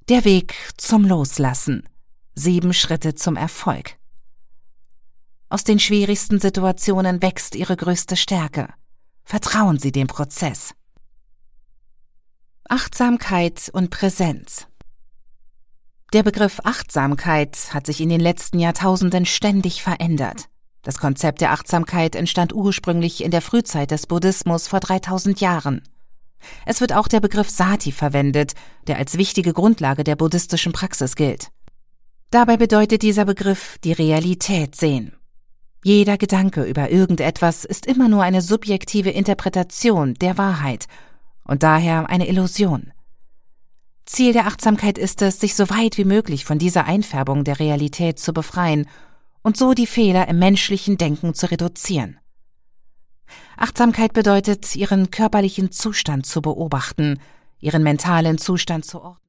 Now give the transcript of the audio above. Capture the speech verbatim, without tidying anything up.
Der Weg zum Loslassen. Sieben Schritte zum Erfolg. Aus den schwierigsten Situationen wächst Ihre größte Stärke. Vertrauen Sie dem Prozess. Achtsamkeit und Präsenz. Der Begriff Achtsamkeit hat sich in den letzten Jahrtausenden ständig verändert. Das Konzept der Achtsamkeit entstand ursprünglich in der Frühzeit des Buddhismus vor dreitausend Jahren. Es wird auch der Begriff Sati verwendet, der als wichtige Grundlage der buddhistischen Praxis gilt. Dabei bedeutet dieser Begriff die Realität sehen. Jeder Gedanke über irgendetwas ist immer nur eine subjektive Interpretation der Wahrheit und daher eine Illusion. Ziel der Achtsamkeit ist es, sich so weit wie möglich von dieser Einfärbung der Realität zu befreien und so die Fehler im menschlichen Denken zu reduzieren. Achtsamkeit bedeutet, Ihren körperlichen Zustand zu beobachten, Ihren mentalen Zustand zu ordnen.